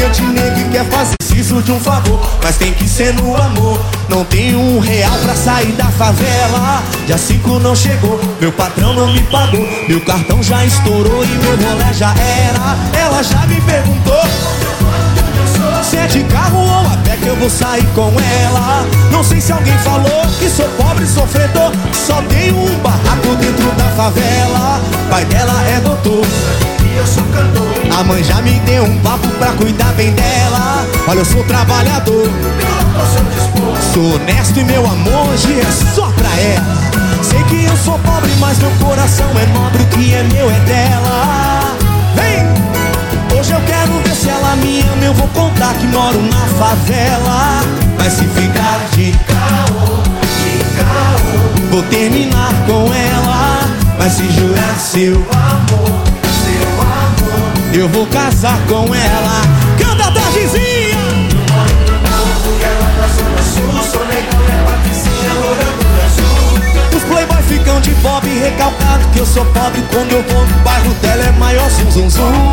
tenho de nego e quer fazer. Preciso de um favor, mas tem que ser no amor. Não tenho R$1 pra sair da favela. Dia 5 não chegou, meu patrão não me pagou. Meu cartão já estourou e meu rolê já era. Ela já me perguntou se é de carro ou a pé que eu vou sair com ela. Não sei se alguém falou que sou pobre sofredor, que só tenho um barraco dentro da favela. Pai dela é doutor e eu sou cantor. A mãe já me deu um papo pra cuidar bem dela. Olha, eu sou trabalhador, sou honesto e meu amor hoje é só pra ela. Sei que eu sou pobre, mas meu coração é nobre. O que é meu é dela. Vem! Hoje eu quero ver se ela me ama. Eu vou contar que moro na favela. Mas se ficar de caô, vou terminar com ela. Mas se jurar seu amor, eu vou casar com ela. Canta, Targizinha! Eu moro no morro e ela na zona sul. Sou negão e a Patricinha loura do azul. Os playboy ficam de pobre recalcado que eu sou pobre. Quando eu vou no bairro dela é maior zum zum zum.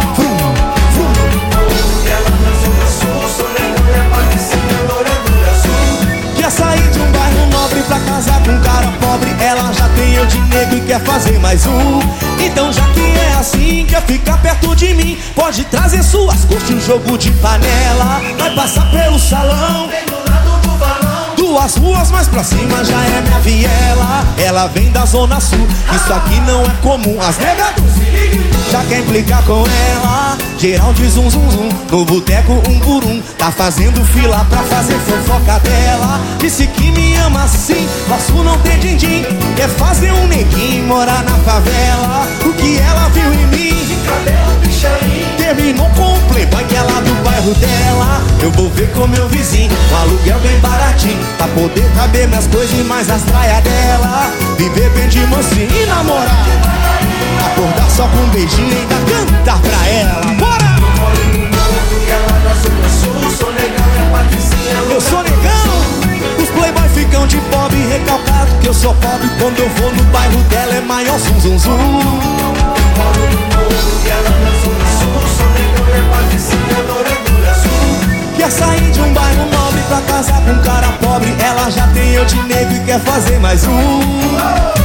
Quer sair de um bairro nobre pra casar com um cara pobre. Ela já tem eu de nego e quer fazer mais um. Então já que é assim, quer ficar perto de mim, pode trazer suas coxas e um jogo de panela. Vai passar pelo salão, bem do lado do balão. 2 ruas mais pra cima já é minha viela. Ela vem da zona sul, isso aqui não é comum. As negas já quer implicar com ela. Geral de zum zum zum, no boteco 1 por 1. Tá fazendo fila pra fazer fofoca dela. Disse que me ama assim, nosso não tem din-din. Quer fazer um neguinho morar na favela. O que ela viu em mim, de cabelo pichain, terminou com o playboy que é lá do bairro dela. Eu vou ver com meu vizinho, um aluguel bem baratinho, pra poder caber minhas coisas e mais as traias dela. Viver bem de mansinho e namorar, acordar só com um beijinho e ainda cantar pra ela. Bora! Eu moro no morro e ela na zona sul. Sou negão e a Patricinha loura. Eu sou negão. Os playboy ficam de pobre recalcado que eu sou pobre. Quando eu vou no bairro dela é maior zum zum zum. Eu moro no morro e ela na zona sul. Sou negão e a Patricinha loura do azul. Quer sair de um bairro nobre pra casar com um cara pobre. Ela já tem eu de nego e quer fazer mais um.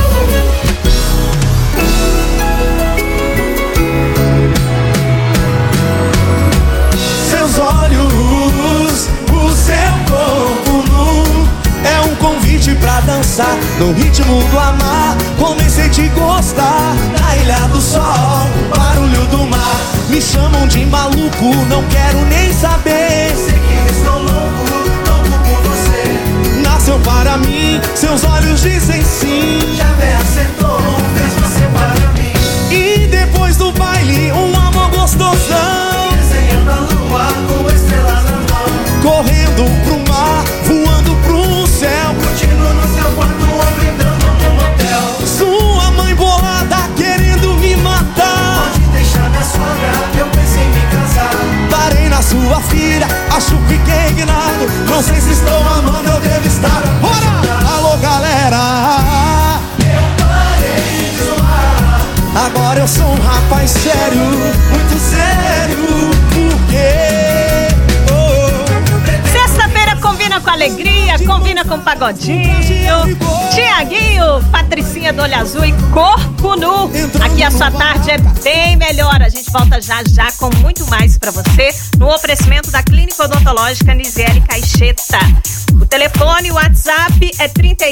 Seus olhos, o seu corpo nu, é um convite pra dançar no ritmo do amar. Comecei a te gostar na Ilha do Sol, barulho do mar. Me chamam de maluco, não quero nem saber. Sei que estou louco, louco por você. Nasceu para mim, seus olhos dizem sim. Já me acertou, fez você para mim. E depois do baile, um amor gostosão, desenhando a lua com estrelas na mão. Correndo pro mar, voando pro céu, curtindo no seu quarto ou entrando no motel. Sua mãe bolada querendo me matar. Pode deixar minha sogra, eu pensei em me casar. Parei na sua filha, acho que fiquei indignado. Não sei se estou amando, eu devo estar. Bora! Alô, galera! Eu parei de zoar. Agora eu sou um rapaz sério, muito sério. Porque sexta-feira combina com alegria, combina com pagodinho. Tiaguinho, Patricinha do Olho Azul e Corpo Nu. Aqui a sua tarde é bem melhor. A gente volta já já com muito mais pra você no oferecimento da Clínica Odontológica Nisiele Caixeta. O telefone, o WhatsApp é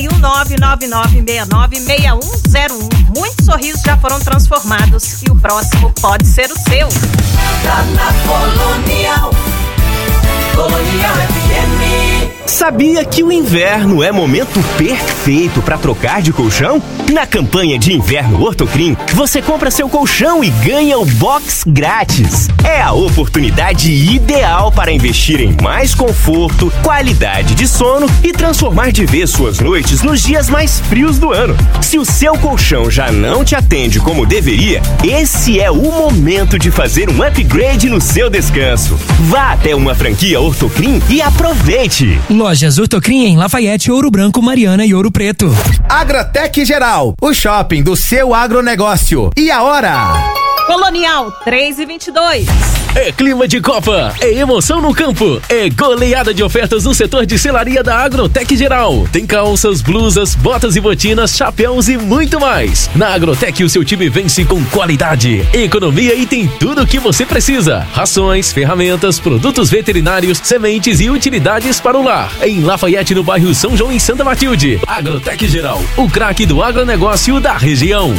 31999696101. Muitos sorrisos já foram transformados e o próximo pode ser o seu. Tá na Colonial, Colonial FM. Sabia que o inverno é momento perfeito para trocar de colchão? Na campanha de inverno Ortocrim, você compra seu colchão e ganha o box grátis. É a oportunidade ideal para investir em mais conforto, qualidade de sono e transformar de vez suas noites nos dias mais frios do ano. Se o seu colchão já não te atende como deveria, esse é o momento de fazer um upgrade no seu descanso. Vá até uma franquia Ortocrim e aproveite! Lojas Ortocrim em Lafayette, Ouro Branco, Mariana e Ouro Preto. Agratec Geral, o shopping do seu agronegócio. E a hora? Colonial 3,22. É clima de Copa, é emoção no campo, é goleada de ofertas no setor de selaria da Agrotec Geral. Tem calças, blusas, botas e botinas, chapéus e muito mais. Na Agrotec o seu time vence com qualidade, economia e tem tudo o que você precisa. Rações, ferramentas, produtos veterinários, sementes e utilidades para o lar. Em Lafayette, no bairro São João, em Santa Matilde. Agrotec Geral, o craque do agronegócio da região.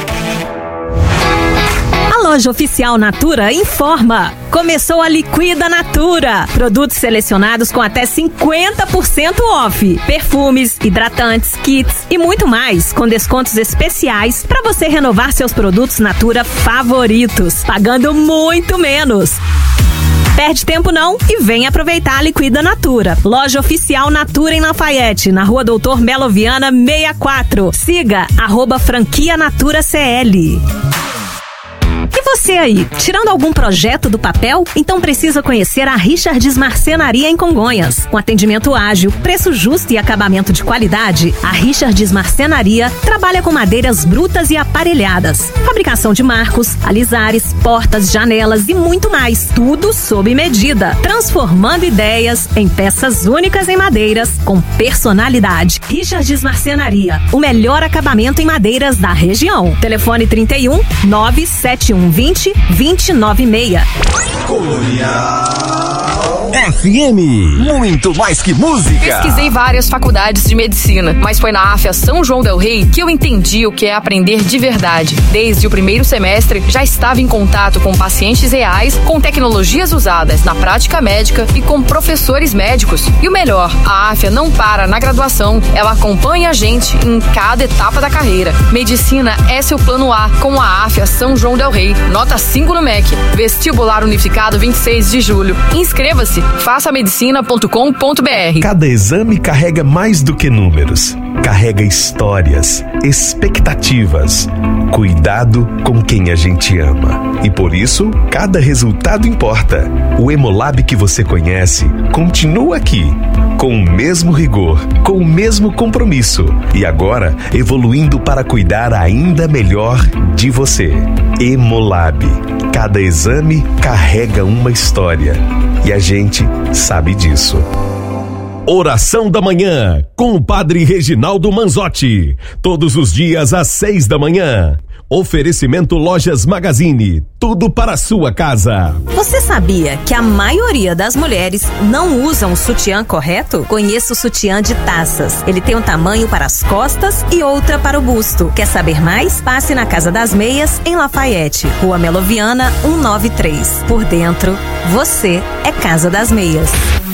A loja oficial Natura informa. Começou a Liquida Natura. Produtos selecionados com até 50% off. Perfumes, hidratantes, kits e muito mais, com descontos especiais para você renovar seus produtos Natura favoritos, pagando muito menos. Perde tempo não e vem aproveitar a Liquida Natura. Loja oficial Natura em Lafayette, na Rua Doutor Melo Viana 64. Siga @franquia Natura CL. E você aí, tirando algum projeto do papel? Então precisa conhecer a Richards Marcenaria em Congonhas. Com atendimento ágil, preço justo e acabamento de qualidade, a Richards Marcenaria trabalha com madeiras brutas e aparelhadas. Fabricação de marcos, alisares, portas, janelas e muito mais. Tudo sob medida. Transformando ideias em peças únicas em madeiras com personalidade. Richards Marcenaria, o melhor acabamento em madeiras da região. Telefone 31 971 20 296. Colonial FM, muito mais que música. Pesquisei várias faculdades de medicina, mas foi na AFIA São João del Rei que eu entendi o que é aprender de verdade. Desde o primeiro semestre, já estava em contato com pacientes reais, com tecnologias usadas na prática médica e com professores médicos. E o melhor, a AFIA não para na graduação, ela acompanha a gente em cada etapa da carreira. Medicina é seu plano A com a AFIA São João del Rei. Nota 5 no MEC. Vestibular Unificado 26 de julho. Inscreva-se. façamedicina.com.br. Cada exame carrega mais do que números. Carrega histórias, expectativas, cuidado com quem a gente ama. E por isso, cada resultado importa. O Hemolab que você conhece continua aqui, com o mesmo rigor, com o mesmo compromisso. E agora, evoluindo para cuidar ainda melhor de você. Hemolab. Cada exame carrega uma história. E a gente sabe disso. Oração da Manhã, com o Padre Reginaldo Manzotti. Todos os dias às 6 da manhã. Oferecimento Lojas Magazine, tudo para a sua casa. Você sabia que a maioria das mulheres não usam o sutiã correto? Conheça o sutiã de taças. Ele tem um tamanho para as costas e outra para o busto. Quer saber mais? Passe na Casa das Meias, em Lafayette, Rua Meloviana 193. Por dentro, você é Casa das Meias.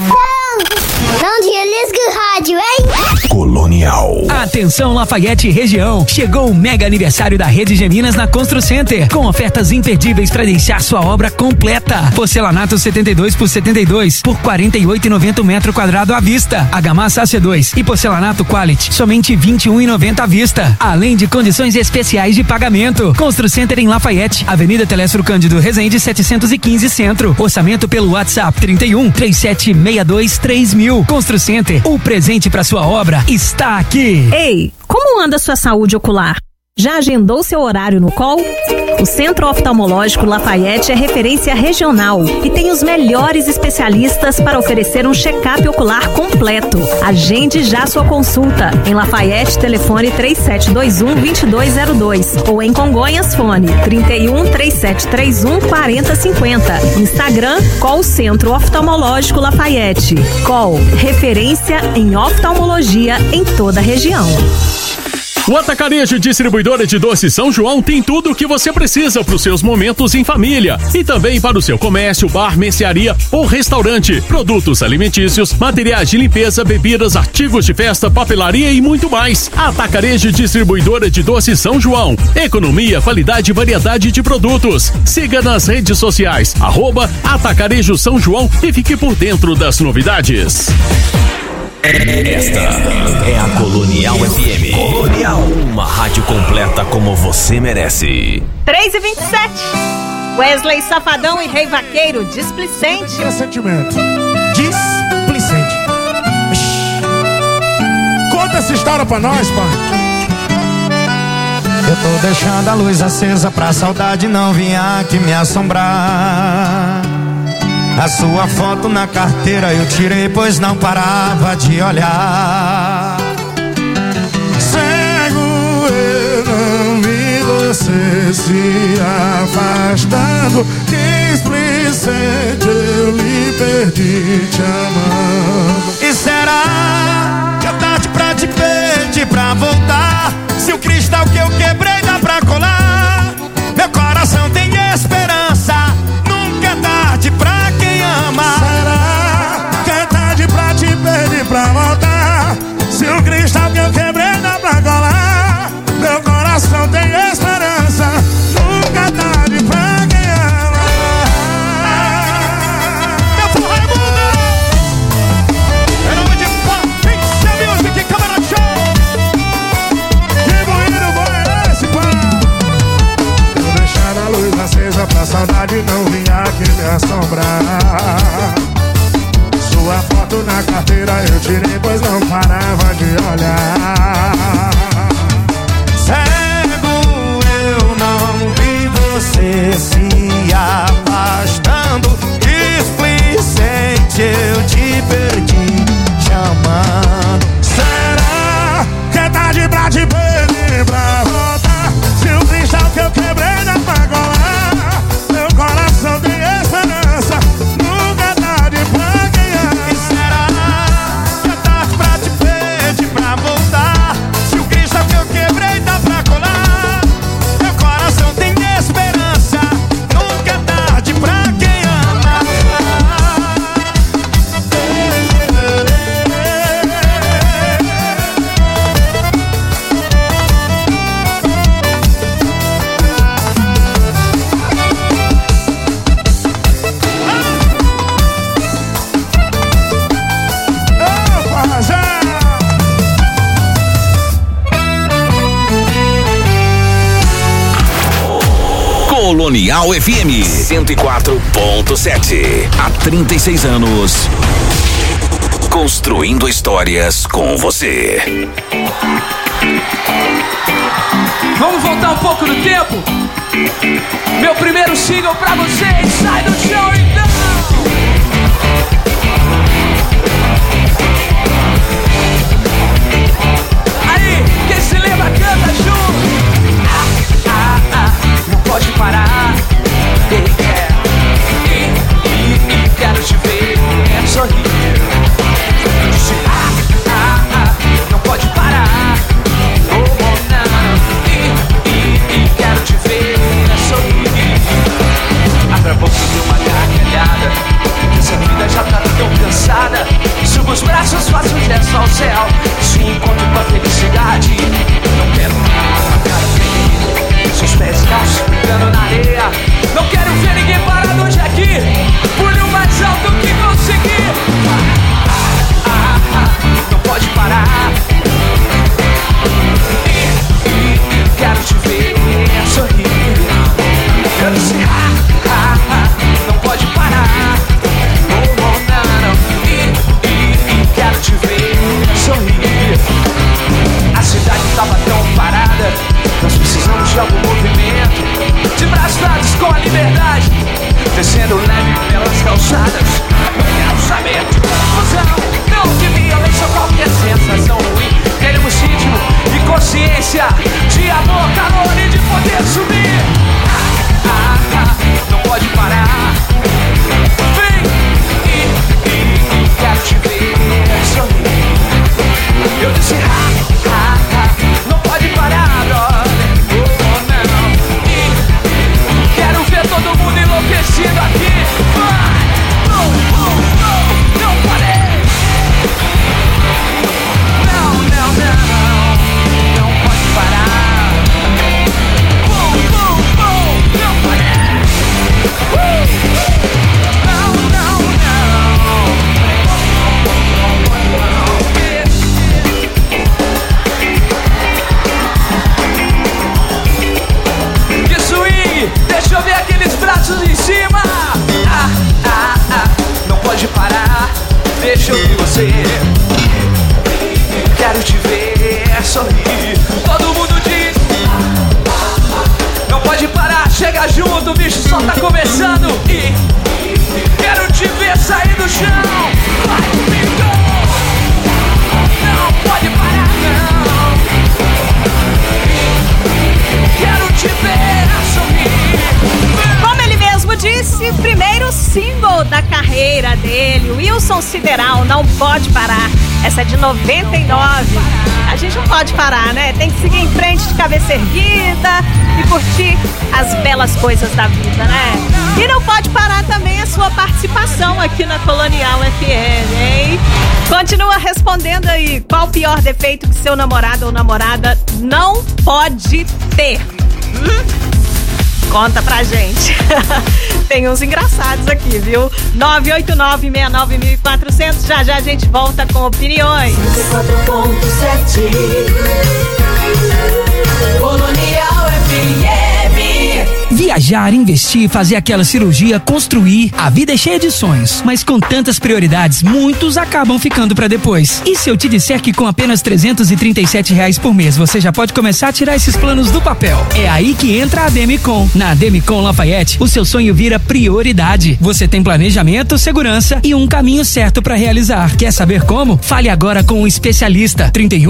Não desliga o rádio, hein? Colonial. Atenção Lafayette região. Chegou o mega aniversário da Rede Geminas na Constru Center, com ofertas imperdíveis para deixar sua obra completa. Porcelanato 72 por 72 por 48,90 metro quadrado à vista. Argamassa AC2 e porcelanato Quality, somente 21,90 à vista. Além de condições especiais de pagamento. Constru Center em Lafayette, Avenida Telestro Cândido Rezende 715 Centro. Orçamento pelo WhatsApp 31 3762 3000. Constru Center, o presente para sua obra está aqui. Ei, como anda sua saúde ocular? Já agendou seu horário no COL? O Centro Oftalmológico Lafayette é referência regional e tem os melhores especialistas para oferecer um check-up ocular completo. Agende já sua consulta. Em Lafayette, telefone 3721-2202 ou em Congonhas, fone 31-3731-4050. Instagram, COL Centro Oftalmológico Lafayette. COL, referência em oftalmologia em toda a região. O Atacarejo Distribuidora de Doces São João tem tudo o que você precisa para os seus momentos em família e também para o seu comércio, bar, mercearia ou restaurante. Produtos alimentícios, materiais de limpeza, bebidas, artigos de festa, papelaria e muito mais. Atacarejo Distribuidora de Doces São João. Economia, qualidade e variedade de produtos. Siga nas redes sociais @Atacarejo São João e fique por dentro das novidades. Esta é a Colonial FM. Colonial, uma rádio completa como você merece. 3h27. Wesley Safadão e Rei Vaqueiro, Displicente. Sentimento. Displicente. Conta essa história pra nós, pai. Eu tô deixando a luz acesa pra saudade não vir aqui me assombrar. A sua foto na carteira eu tirei, pois não parava de olhar. Cego eu não vi você se afastando. Displicente eu lhe perdi te amando. E será que é tarde pra te pedir pra voltar? Se o cristal que eu quebrei dá pra colar. Meu coração tem esperança, nunca é tarde pra quem ama. Será que é tarde pra te pedir pra voltar? Se o cristal que eu quebrei dá pra colar. Meu coração tem esperança, nunca é tarde pra quem ama. Meu povo é mundo. Em nome de Pixel Music, Câmara Show. Que bonito bom é esse, pá? Tô deixando a luz acesa pra saudade não vir aqui me assombrar. Sua foto na carteira eu tirei, pois não parava de olhar. Cego eu não vi você se afastando. Displicente eu te perdi te amando. Será que é tarde pra te pedir pra voltar? Se o cristal que eu quebrei dá pra colar. Meu coração tem esperança, nunca é tarde pra quem ama. E será que é tarde pra te pedir pra voltar? Se o cristal que eu quebrei dá pra colar. Meu coração tem esperança, nunca é tarde pra quem ama. Colonial FM 104.7. Há 36 anos. Construindo histórias com você. Vamos voltar um pouco no tempo? Meu primeiro single pra vocês. Sai do chão então. Aí, quem se lembra canta junto. Não pode parar. E quero te ver sorrir. Disse não pode parar. Oh não. E quero te ver sorrir. Abra a boca de uma gargalhada. da carreira dele, Wilson Sideral, Não Pode Parar. Essa é de 99. A gente não pode parar, né? Tem que seguir em frente de cabeça erguida e curtir as belas coisas da vida, né? E não pode parar também a sua participação aqui na Colonial FM, hein? Continua respondendo aí, qual o pior defeito que seu namorado ou namorada não pode ter? Conta pra gente. Tem uns engraçados aqui, viu? 989-69-1400. Já já a gente volta com opiniões. 4.7 Colonial FM. Viajar, investir, fazer aquela cirurgia, construir. A vida é cheia de sonhos, mas com tantas prioridades, muitos acabam ficando pra depois. E se eu te disser que com apenas R$337 por mês você já pode começar a tirar esses planos do papel? É aí que entra a Demicon. Na Demicon Lafayette, o seu sonho vira prioridade. Você tem planejamento, segurança e um caminho certo pra realizar. Quer saber como? Fale agora com um especialista.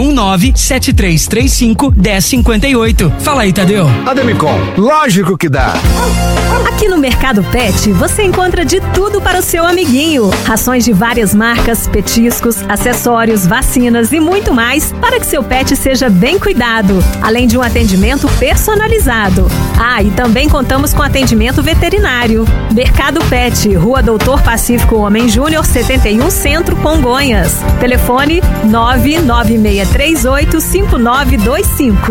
319-7335-1058. Fala aí, Tadeu. A Demicon, lógico que dá. Aqui no Mercado Pet, você encontra de tudo para o seu amiguinho. Rações de várias marcas, petiscos, acessórios, vacinas e muito mais para que seu pet seja bem cuidado, além de um atendimento personalizado. Ah, e também contamos com atendimento veterinário. Mercado Pet, Rua Doutor Pacífico Homem Júnior, 71 Centro, Congonhas. Telefone 996385925.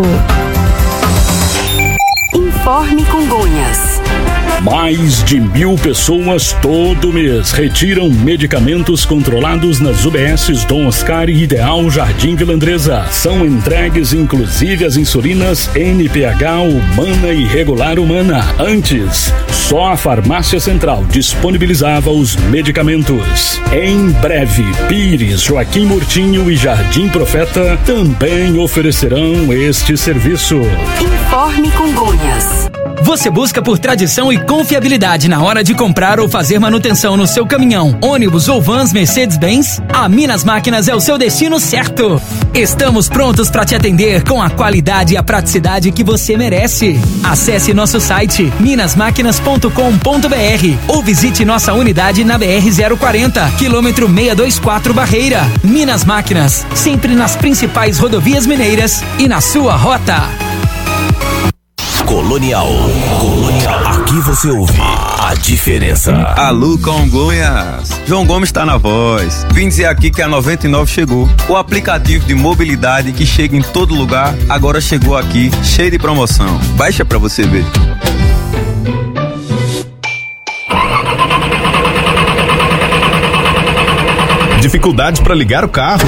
Informe Congonhas. Mais de 1.000 pessoas todo mês retiram medicamentos controlados nas UBSs Dom Oscar e Ideal Jardim Vila Andresa. São entregues inclusive as insulinas NPH humana e regular humana. Antes, só a Farmácia Central disponibilizava os medicamentos. Em breve, Pires, Joaquim Murtinho e Jardim Profeta também oferecerão este serviço. Informe Congonhas. Você busca por tradição e confiabilidade na hora de comprar ou fazer manutenção no seu caminhão, ônibus ou vans Mercedes-Benz? A Minas Máquinas é o seu destino certo. Estamos prontos para te atender com a qualidade e a praticidade que você merece. Acesse nosso site minasmáquinas.com.br ou visite nossa unidade na BR-040, quilômetro 624 Barreira. Minas Máquinas, sempre nas principais rodovias mineiras e na sua rota. Colonial. Aqui você ouve a diferença. Alô, Congonhas. João Gomes está na voz. Vim dizer aqui que a 99 chegou. O aplicativo de mobilidade que chega em todo lugar, agora chegou aqui, cheio de promoção. Baixa pra você ver. Dificuldade para ligar o carro?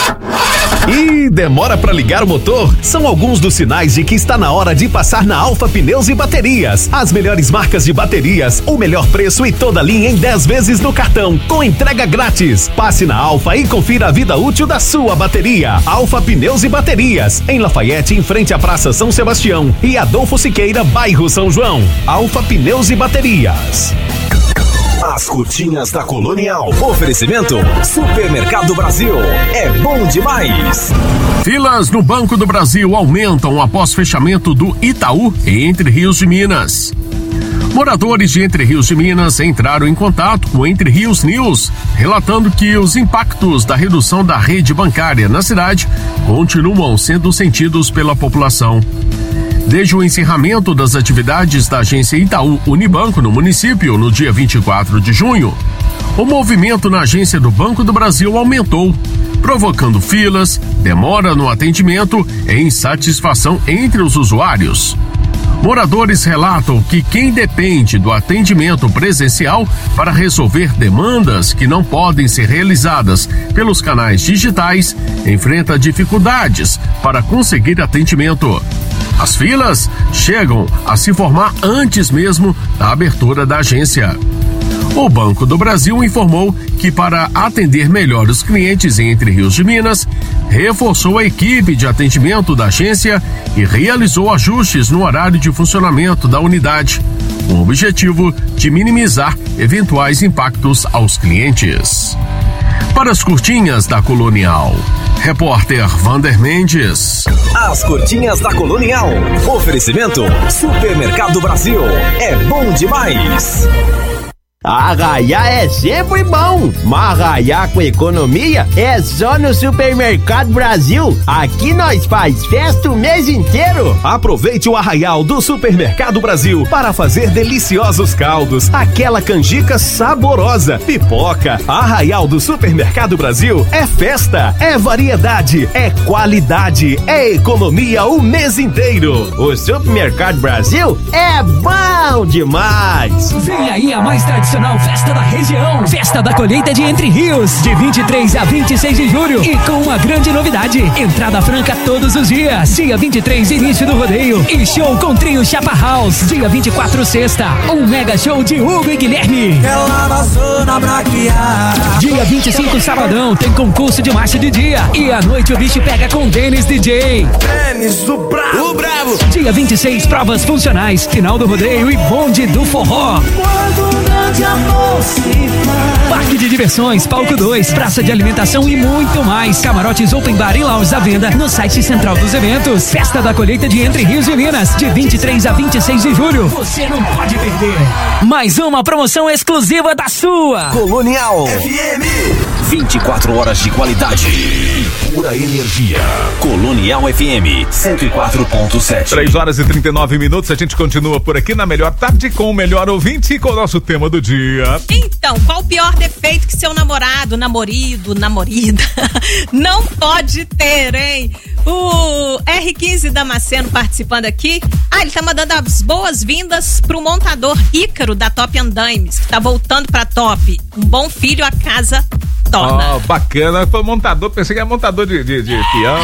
E demora para ligar o motor? São alguns dos sinais de que está na hora de passar na Alfa Pneus e Baterias. As melhores marcas de baterias, o melhor preço e toda a linha em 10 vezes no cartão, com entrega grátis. Passe na Alfa e confira a vida útil da sua bateria. Alfa Pneus e Baterias, em Lafayette, em frente à Praça São Sebastião e Adolfo Siqueira, bairro São João. Alfa Pneus e Baterias. As curtinhas da Colonial. Oferecimento Supermercado Brasil. É bom demais. Filas no Banco do Brasil aumentam após fechamento do Itaú em Entre Rios de Minas. Moradores de Entre Rios de Minas entraram em contato com Entre Rios News, relatando que os impactos da redução da rede bancária na cidade continuam sendo sentidos pela população. Desde o encerramento das atividades da agência Itaú Unibanco no município no dia 24 de junho, o movimento na agência do Banco do Brasil aumentou, provocando filas, demora no atendimento e insatisfação entre os usuários. Moradores relatam que quem depende do atendimento presencial para resolver demandas que não podem ser realizadas pelos canais digitais enfrenta dificuldades para conseguir atendimento. As filas chegam a se formar antes mesmo da abertura da agência. O Banco do Brasil informou que, para atender melhor os clientes em Entre Rios de Minas, reforçou a equipe de atendimento da agência e realizou ajustes no horário de funcionamento da unidade, com o objetivo de minimizar eventuais impactos aos clientes. Para as curtinhas da Colonial, repórter Vander Mendes. As curtinhas da Colonial. Oferecimento Supermercado Brasil. É bom demais. Arraiar é sempre bom, mas arraiar com economia é só no Supermercado Brasil. Aqui nós faz festa o mês inteiro. Aproveite o Arraial do Supermercado Brasil para fazer deliciosos caldos, aquela canjica saborosa, pipoca. Arraial do Supermercado Brasil é festa, é variedade, é qualidade, é economia o mês inteiro. O Supermercado Brasil é bom demais. Vem aí a mais tradicional festa da região, Festa da Colheita de Entre Rios, de 23 a 26 de julho, e com uma grande novidade, entrada franca todos os dias. Dia 23, início do rodeio e show com trio Chapa House. Dia 24, sexta, um mega show de Hugo e Guilherme. Ela passou na braquiara. Dia 25, sabadão, tem concurso de marcha de dia, e à noite o bicho pega com Denis DJ. Denis, o bravo. Dia 26, provas funcionais, final do rodeio e bonde do forró. Parque de diversões, palco 2, praça de alimentação e muito mais. Camarotes open bar e lounge à venda no site central dos eventos. Festa da Colheita de Entre Rios e Minas, de 23 a 26 de julho. Você não pode perder. Mais uma promoção exclusiva da sua Colonial FM. 24 horas de qualidade e pura energia. Colonial FM 104.7. 3 horas e 39 minutos. A gente continua por aqui na melhor tarde com o melhor ouvinte e com o nosso tema do dia. Então, qual o pior defeito que seu namorada não pode ter, hein? O R15 Damasceno participando aqui. Ele tá mandando as boas-vindas pro montador Ícaro da Top Andames, que tá voltando pra Top. Um bom filho a casa torna. Bacana. Foi montador, pensei que era montador de peão,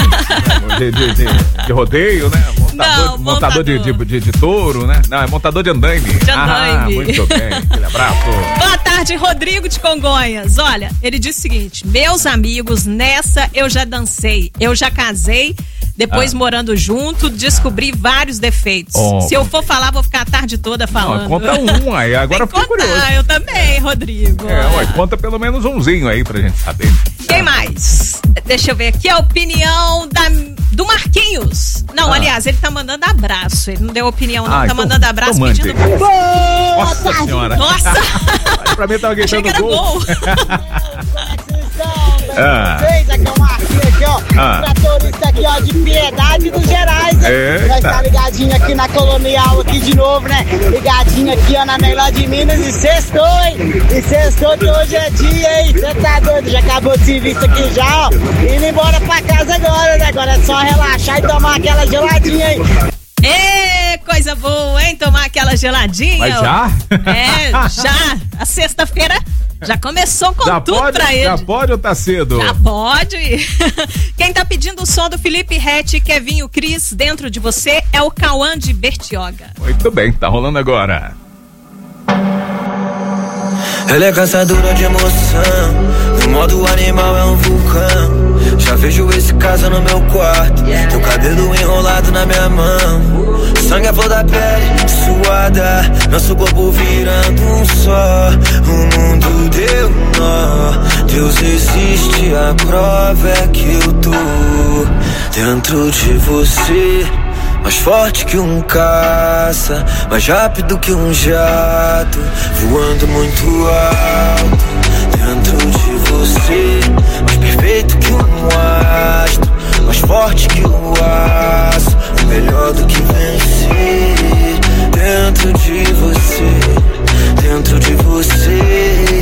de rodeio, né? Montador de touro, né? Não, é montador de andaime. Muito bem. Aquele abraço. Boa tarde, Rodrigo de Congonhas. Olha, ele disse o seguinte: meus amigos, nessa eu já dancei, eu já casei, depois morando junto, descobri vários defeitos. Se eu for falar, vou ficar a tarde toda falando. Não, conta um aí, agora fiquei curioso. Eu também, Rodrigo. Conta pelo menos umzinho aí pra gente saber. Quem mais? Deixa eu ver aqui a opinião do Marquinhos. Não, aliás, ele tá mandando abraço. Ele não deu opinião, não. Tá mandando abraço pedindo. Nossa senhora. Nossa! Pra mim tava gritando gol. Vocês, aqui é o Marquinhos aqui, ó. Tratorista aqui, ó, de Piedade dos Gerais, né? Nós tá ligadinho aqui na Colonial aqui de novo, né? Ligadinho aqui, ó, na melhor de Minas e sextou, hein? E sextou que hoje é dia, hein? Você tá doido? Já acabou de serviço aqui já, ó. Indo embora pra casa agora, né? Agora é só relaxar e tomar aquela geladinha, hein? Coisa boa, hein? Tomar aquela geladinha. Mas já? Já. A sexta-feira já começou com tudo pra ele. Já pode ou tá cedo? Já pode. Quem tá pedindo o som do Felipe Rett e Kevinho Cris dentro de você é o Cauã de Bertioga. Muito bem, tá rolando agora. Ela é caçadora de emoção, no modo animal é um vulcão. Já vejo esse caso no meu quarto, teu cabelo enrolado na minha mão. Sangue à flor da pele, suada, nosso corpo virando um só. O mundo deu nó, Deus existe, a prova é que eu tô dentro de você. Mais forte que um caça, mais rápido que um jato, voando muito alto, dentro de você. Mais perfeito que um astro, mais forte que o aço, melhor do que vencer. Dentro de você, dentro de você.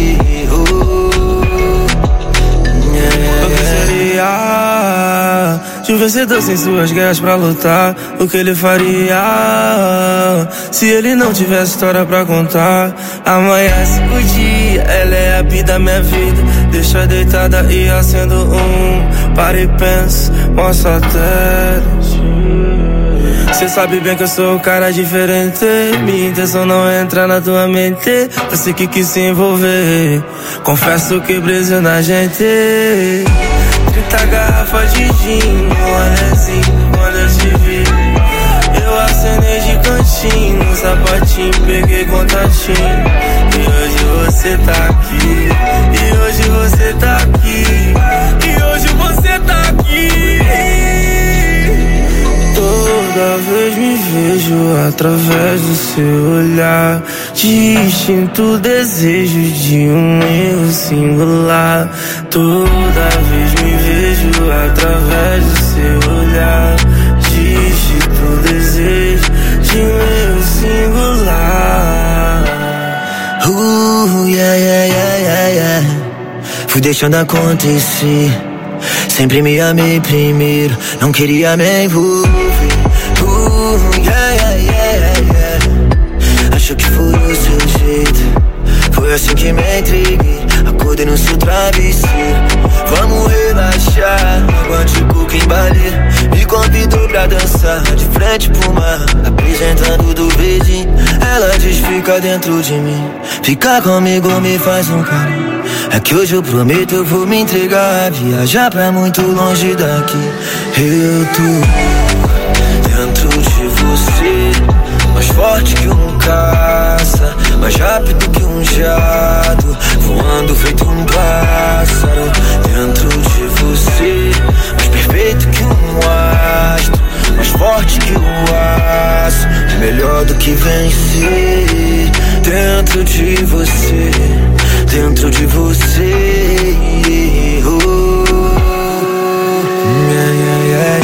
De um vencedor sem suas guerras pra lutar, o que ele faria se ele não tivesse história pra contar? Amanhece o dia, ela é a vida da minha vida. Deixa deitada e acendo para e penso, mostra até. Cê sabe bem que eu sou um cara diferente. Minha intenção não é entrar na tua mente. Você que quis se envolver, confesso que brilho na gente. 30 garrafas de gin, um quando eu te vi. Eu acenei de cantinho, sapatinho, peguei contatinho. E hoje você tá aqui, e hoje você tá aqui, e hoje você tá aqui. Toda vez me vejo através do seu olhar. Distinto desejo de um eu singular. Toda vez me vejo através do seu olhar. Distinto desejo de um eu singular. Yeah, yeah, yeah, yeah, yeah. Fui deixando acontecer. Sempre me amei primeiro, não queria me envolver. Yeah, yeah, yeah, yeah. Acho que foi o seu jeito. Foi assim que me entreguei. Acordei no seu travesseiro. Vamos relaxar. Aguante coco em balé. Me convidou pra dançar de frente pro mar, apresentando do verdinho. Ela diz fica dentro de mim. Ficar comigo me faz um carinho. É que hoje eu prometo eu vou me entregar. Viajar pra muito longe daqui. Eu tô dentro de você, mais forte que um caça, mais rápido que um jato, voando feito um pássaro. Dentro de você, mais perfeito que um astro, mais forte que o aço, melhor do que vencer. Dentro de você, dentro de você. Oh, yeah, yeah, yeah.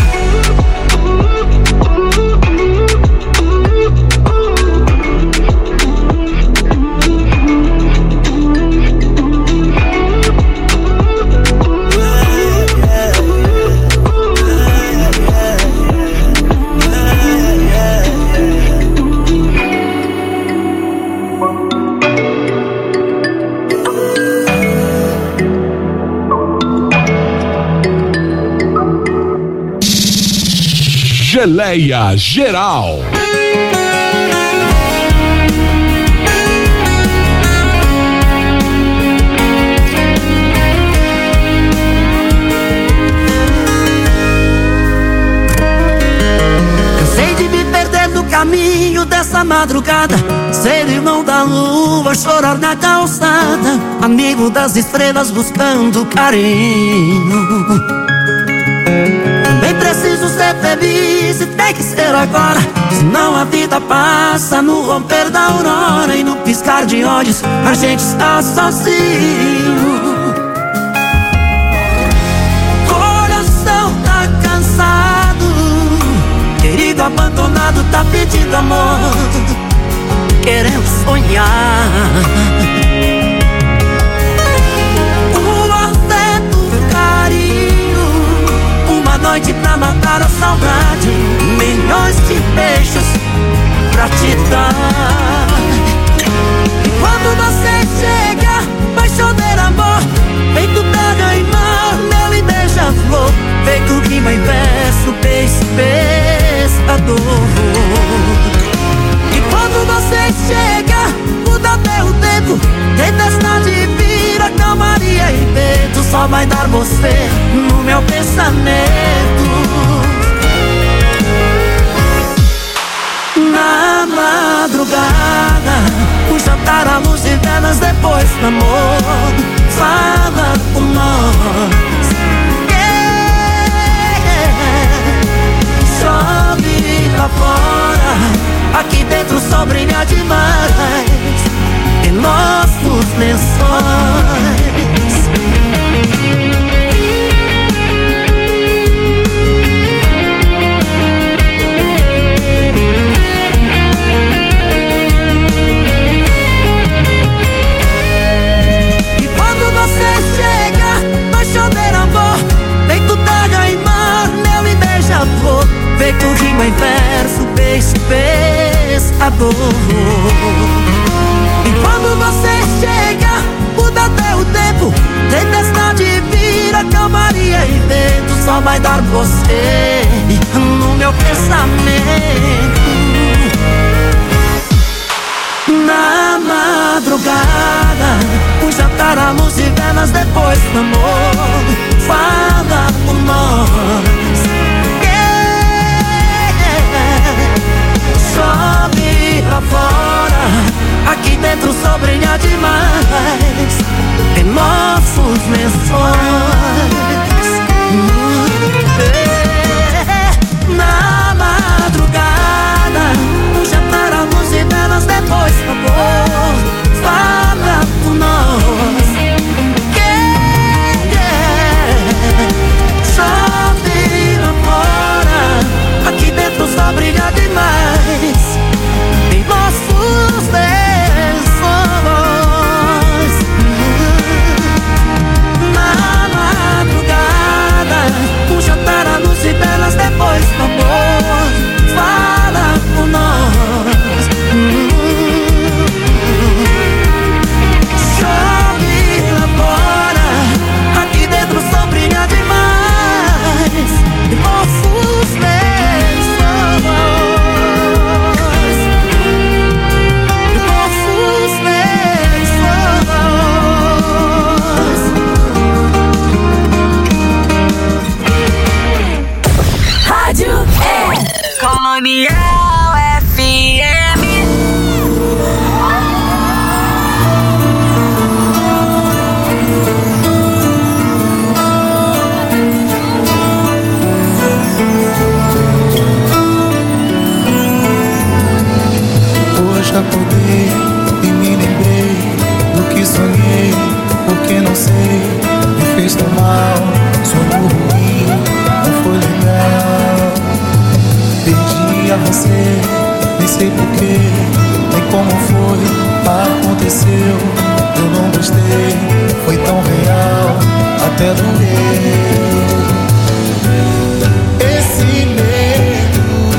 Geleia Geral. Cansei de me perder no caminho dessa madrugada, ser irmão da lua, chorar na calçada, amigo das estrelas buscando carinho. Também preciso ser feliz e tem que ser agora, senão a vida passa no romper da aurora e no piscar de olhos a gente está sozinho. Coração tá cansado, querido abandonado tá pedindo amor, querendo sonhar. Noite pra matar a saudade, milhões de beijos pra te dar. E quando você chega, vai chover amor, feito terra e mar, mel e beija-flor, feito rima em verso, beijo, pescador. E quando você chega, muda até o tempo, tempestade vira calmaria e vento, só vai dar você no meu pensamento. Na madrugada, o jantar à luz de velas depois do amor, fala com nós. Chove lá fora, aqui dentro o sol brilha demais em nossos lençóis. E quando você chega, vai chover amor, feito terra e mar, mel e beija-flor, feito rima em verso, beijo, pescador. E quando você chega, muda até o tempo, tempestade vira calmaria e vento, só vai dar você no meu pensamento. Na madrugada, o jantar à luz de velas depois do amor, fala por nós. Chove lá fora, aqui dentro o sol brilha demais em nossos lençóis. Na madrugada, o jantar à luz de velas depois do amor, que não sei, me fez tão mal. Sonho ruim, não foi legal. Perdi a você, nem sei porquê, nem como foi, aconteceu. Eu não gostei, foi tão real, até doeu. Esse medo,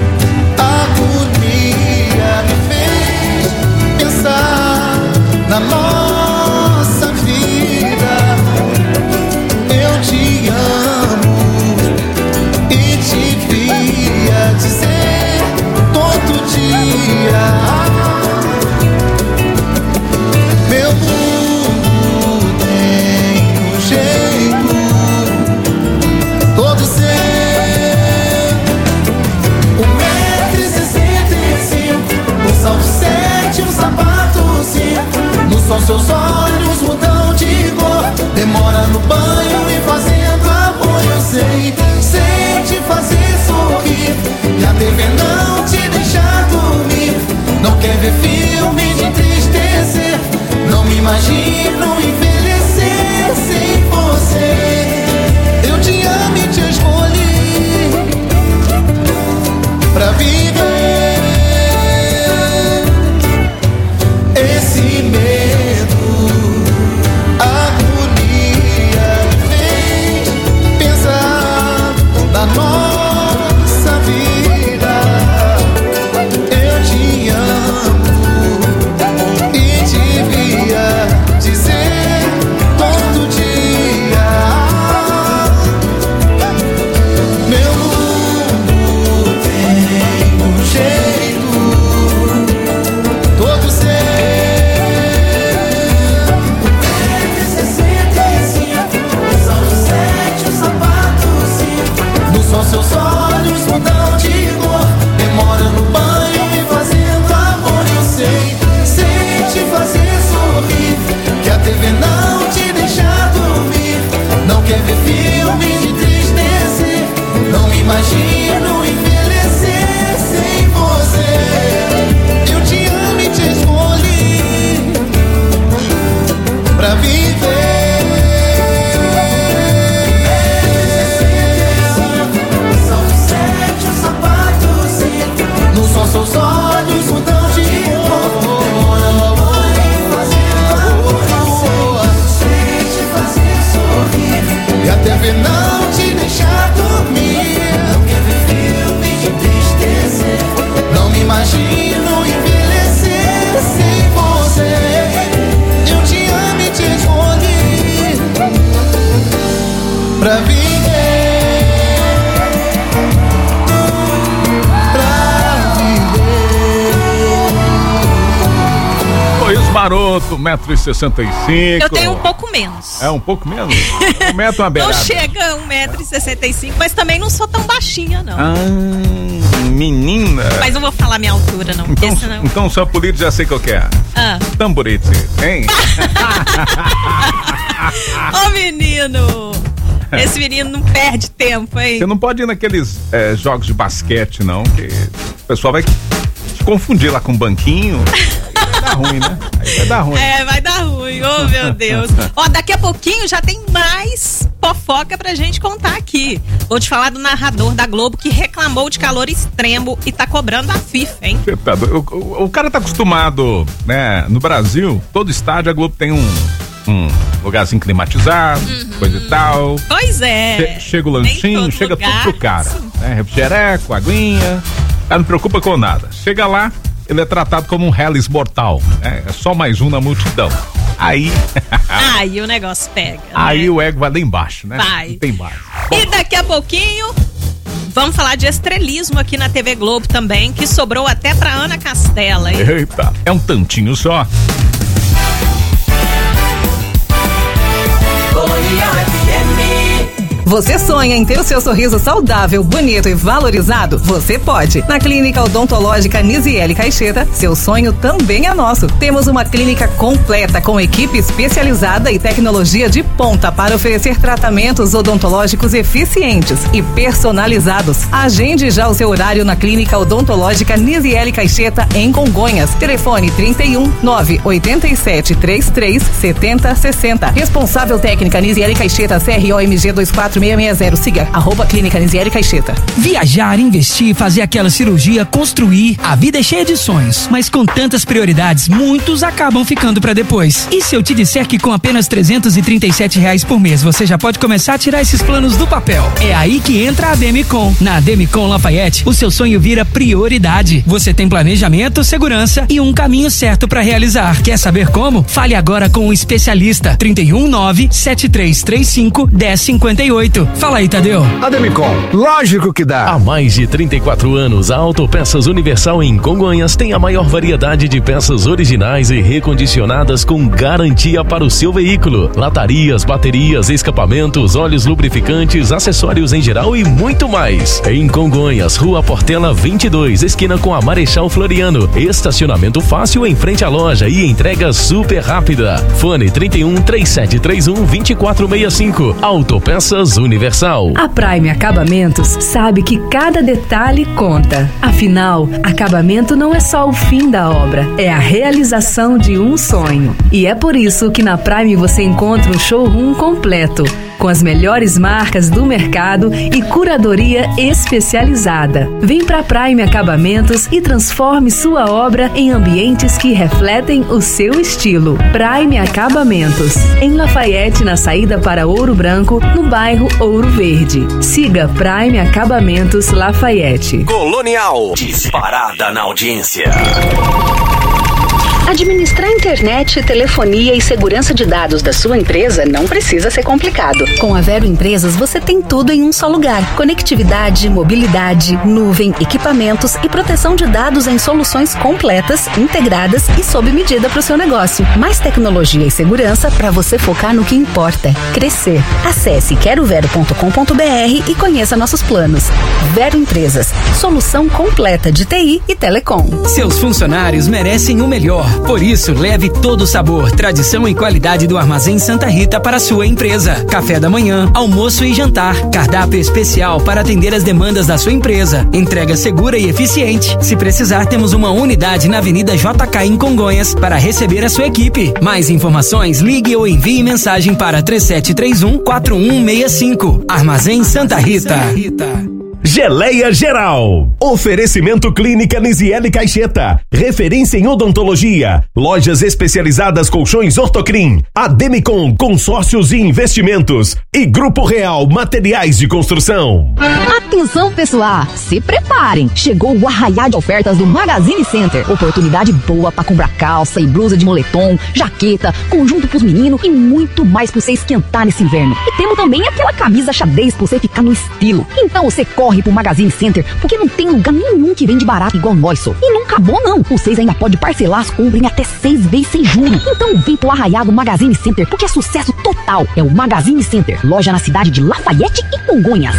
agonia me fez pensar na nossa vida. Eu te amo e devia dizer todo dia. Meu mundo tem um jeito todo seu. 1,65 m, um salto 7, um sapato 5. No sol seus olhos mudam de cor. Demora no banho e fazendo amor. Eu sei te fazer sorrir. E a TV não te deixar dormir. Não quer ver filme de entristecer. Não me imagino envelhecer sem você. Eu te amo e te escolhi pra viver. Esse medo, agonia me fez pensar na nossa vida. Eu te amo e devia dizer todo dia. Meu mundo tem um jeito todo seu. 1,65 m, um salto 7, um sapato 5. No sol seus olhos mudam de cor. Demora no banho e fazendo amor. Eu sei te fazer sorrir. Que a TV não te deixa dormir. Não quer ver filme de entristecer. Não me imagino envelhecer sem você. Eu te amo e te escolhi pra viver. Salto 7, um sapato 5. No sol seus olhos mudam de cor. Demora no banho e fazendo amor. Sei te fazer sorrir. E a TV não te deixar dormir. Não quer ver filme de entristecer. Não me imagino envelhecer sem você. Eu te amo e te escolhi pra viver. Luiz Maroto, 1,65 m. Eu tenho um pouco menos. É um pouco menos? 1 metro uma beirada. Não chega a 1,65 m, mas também não sou tão baixinha, não. Menina. Mas não vou falar minha altura, não. Então seu apelido já sei qual que é. Tamborete, hein? Ô menino! Esse menino não perde tempo, hein? Você não pode ir naqueles jogos de basquete, não, que o pessoal vai te confundir lá com um banquinho. Vai dar ruim, né? Aí vai dar ruim. Vai dar ruim, oh meu Deus. Ó, daqui a pouquinho já tem mais fofoca pra gente contar aqui. Vou te falar do narrador da Globo que reclamou de calor extremo e tá cobrando a FIFA, hein? O cara tá acostumado, né? No Brasil, todo estádio a Globo tem um lugarzinho climatizado, coisa e tal. Pois é. Chega o lanchinho, chega tudo pro cara. Né? Refrigereco, aguinha. Cara, não preocupa com nada. Chega lá, ele é tratado como um Hellis mortal. Né? É só mais um na multidão. Aí o negócio pega. Aí o ego vai lá embaixo, né? Vai. Não tem mais. E daqui a pouquinho vamos falar de estrelismo aqui na TV Globo também, que sobrou até pra Ana Castela, hein? Eita, é um tantinho só. Colonial FM. Você sonha em ter o seu sorriso saudável, bonito e valorizado? Você pode. Na Clínica Odontológica Nisiele Caixeta, seu sonho também é nosso. Temos uma clínica completa com equipe especializada e tecnologia de ponta para oferecer tratamentos odontológicos eficientes e personalizados. Agende já o seu horário na Clínica Odontológica Nisiele Caixeta em Congonhas. Telefone 31 987 33 70 60. Responsável técnica Nisiele Caixeta, CROMG 24660. Siga @Clínica Nisiele Caixeta. Viajar, investir, fazer aquela cirurgia, construir. A vida é cheia de sonhos, mas com tantas prioridades, muitos acabam ficando pra depois. E se eu te disser que com apenas R$337 por mês você já pode começar a tirar esses planos do papel? É aí que entra a Demicon. Na Demicon Lafayette, o seu sonho vira prioridade. Você tem planejamento, segurança e um caminho certo pra realizar. Quer saber como? Fale agora com um especialista. 319-7335-1058. Fala aí, Tadeu. A Demicon, lógico que dá. Há mais de 34 anos, a Autopeças Universal em Congonhas tem a maior variedade de peças originais e recondicionadas com garantia para o seu veículo. Latarias, baterias, escapamentos, óleos lubrificantes, acessórios em geral e muito mais. Em Congonhas, Rua Portela 22, esquina com a Marechal Floriano. Estacionamento fácil em frente à loja e entrega super rápida. Fone 31-3731-2465. Autopeças Universal. A Prime Acabamentos sabe que cada detalhe conta. Afinal, acabamento não é só o fim da obra, é a realização de um sonho. E é por isso que na Prime você encontra um showroom completo, com as melhores marcas do mercado e curadoria especializada. Vem pra Prime Acabamentos e transforme sua obra em ambientes que refletem o seu estilo. Prime Acabamentos, em Lafayette, na saída para Ouro Branco, no bairro Ouro Verde. Siga Prime Acabamentos Lafayette. Colonial, disparada na audiência. Administrar internet, telefonia e segurança de dados da sua empresa não precisa ser complicado. Com a Vero Empresas, você tem tudo em um só lugar. Conectividade, mobilidade, nuvem, equipamentos e proteção de dados em soluções completas, integradas e sob medida para o seu negócio. Mais tecnologia e segurança para você focar no que importa: crescer. Acesse querovero.com.br e conheça nossos planos. Vero Empresas, solução completa de TI e telecom. Seus funcionários merecem o melhor. Por isso, leve todo o sabor, tradição e qualidade do Armazém Santa Rita para a sua empresa. Café da manhã, almoço e jantar. Cardápio especial para atender as demandas da sua empresa. Entrega segura e eficiente. Se precisar, temos uma unidade na Avenida JK em Congonhas para receber a sua equipe. Mais informações, ligue ou envie mensagem para 3731-4165. Armazém Santa Rita. Geleia Geral. Oferecimento Clínica Nisiele Caixeta. Referência em odontologia. Lojas especializadas Colchões Ortocrim. Ademicon Consórcios e Investimentos. E Grupo Real Materiais de Construção. Atenção, pessoal. Se preparem. Chegou o arraiá de ofertas do Magazine Center. Oportunidade boa para comprar calça e blusa de moletom, jaqueta, conjunto pros meninos e muito mais pra você esquentar nesse inverno. E temos também aquela camisa xadrez pra você ficar no estilo. Então você corre pro Magazine Center, porque não tem lugar nenhum que vende barato igual nós, só. E não acabou, não. Vocês ainda podem parcelar as compras em até 6 vezes sem juros. Então vem pro arraiá do Magazine Center, porque é sucesso total. É o Magazine Center, loja na cidade de Lafayette e Congonhas.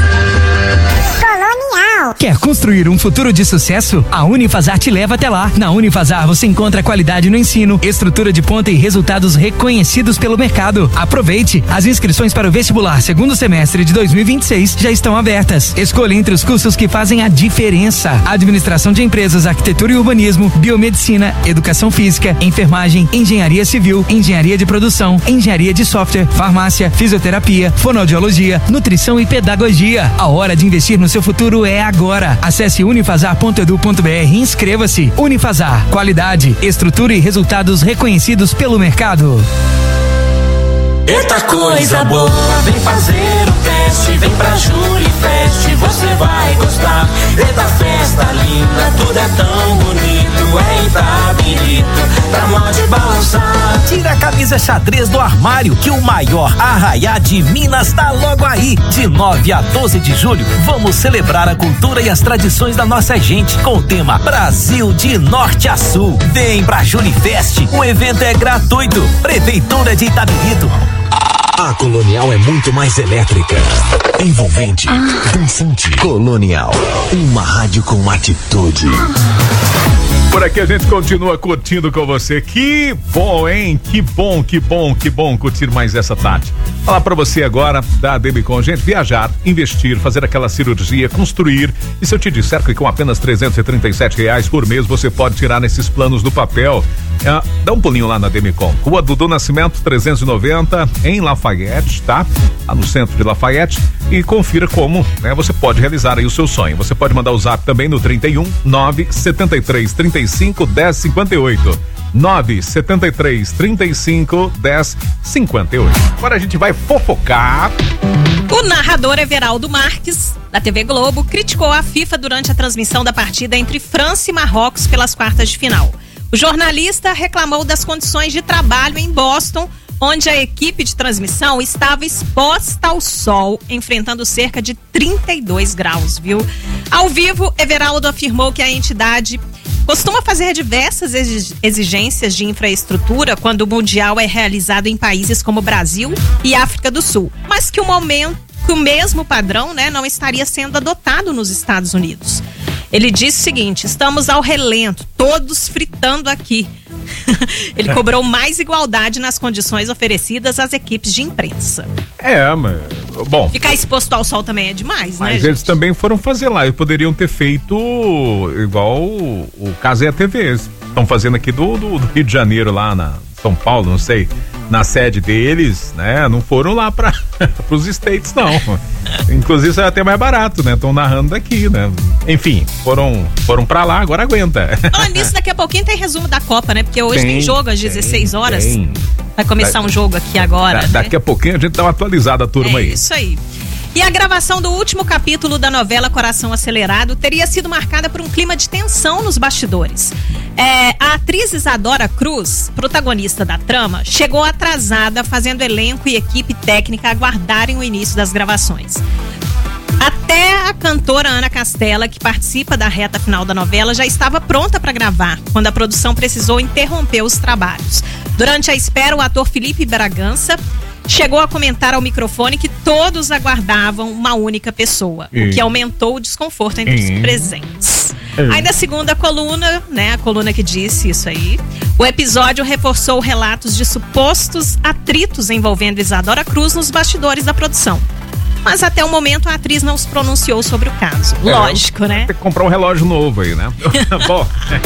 Colonial. Quer construir um futuro de sucesso? A Unifazar te leva até lá. Na Unifazar você encontra qualidade no ensino, estrutura de ponta e resultados reconhecidos pelo mercado. Aproveite! As inscrições para o vestibular segundo semestre de 2026 já estão abertas. Escolha entre os cursos que fazem a diferença: administração de empresas, arquitetura e urbanismo, biomedicina, educação física, enfermagem, engenharia civil, engenharia de produção, engenharia de software, farmácia, fisioterapia, fonoaudiologia, nutrição e pedagogia. A hora de investir no seu futuro é agora. Acesse unifazar.edu.br e inscreva-se. Unifazar, qualidade, estrutura e resultados reconhecidos pelo mercado. Eita coisa boa, vem fazer o teste, vem pra Julifest, você vai gostar. Eita festa linda, tudo é tão bonito, é Itabirito, pra mó de balançar. Tira a camisa xadrez do armário, que o maior arraiá de Minas tá logo aí. De 9 a 12 de julho, vamos celebrar a cultura e as tradições da nossa gente, com o tema Brasil de Norte a Sul. Vem pra Julifest, o evento é gratuito. Prefeitura de Itabirito. A Colonial é muito mais elétrica, envolvente, dançante. Colonial, uma rádio com atitude. Por aqui a gente continua curtindo com você. Que bom, hein? Que bom curtir mais essa tarde. Falar pra você agora da Demicon. Gente, viajar, investir, fazer aquela cirurgia, construir. E se eu te disser que com apenas R$337 por mês você pode tirar nesses planos do papel, dá um pulinho lá na Demicon. Rua Dudu Nascimento 390 em Lafayette, tá? Lá no centro de Lafayette. E confira como, né, você pode realizar aí o seu sonho. Você pode mandar o zap também no 31 973 35 10 58. 973 35 10 58. Agora a gente vai fofocar. O narrador Everaldo Marques, da TV Globo, criticou a FIFA durante a transmissão da partida entre França e Marrocos pelas quartas de final. O jornalista reclamou das condições de trabalho em Boston, onde a equipe de transmissão estava exposta ao sol, enfrentando cerca de 32 graus, viu? Ao vivo, Everaldo afirmou que a entidade costuma fazer diversas exigências de infraestrutura quando o Mundial é realizado em países como Brasil e África do Sul, mas que o mesmo padrão, né, não estaria sendo adotado nos Estados Unidos. Ele disse o seguinte: estamos ao relento, todos fritando aqui. Ele cobrou mais igualdade nas condições oferecidas às equipes de imprensa. Mas, bom... Ficar exposto ao sol também é demais, né, Mas eles também foram fazer lá e poderiam ter feito igual o caso é a TV. Estão fazendo aqui do Rio de Janeiro, lá na São Paulo, não sei, na sede deles, né? Não foram lá para os States, não. Inclusive isso é até mais barato, né? Estão narrando daqui, né? Enfim, foram para lá, agora aguenta. Falando nisso, daqui a pouquinho tem resumo da Copa, né? Porque hoje tem jogo às 16 horas. Vai começar um jogo aqui agora. Daqui a pouquinho a gente dá uma atualizada, turma aí. Isso aí. E a gravação do último capítulo da novela Coração Acelerado teria sido marcada por um clima de tensão nos bastidores. A atriz Isadora Cruz, protagonista da trama, chegou atrasada, fazendo elenco e equipe técnica aguardarem o início das gravações. Até a cantora Ana Castela, que participa da reta final da novela, já estava pronta para gravar, quando a produção precisou interromper os trabalhos. Durante a espera, o ator Felipe Bragança chegou a comentar ao microfone que todos aguardavam uma única pessoa, o que aumentou o desconforto entre os presentes. Ainda segundo a coluna, né, a coluna que disse isso aí, o episódio reforçou relatos de supostos atritos envolvendo Isadora Cruz nos bastidores da produção. Mas até o momento a atriz não se pronunciou sobre o caso. Lógico, né? Tem que comprar um relógio novo aí, né? Bom,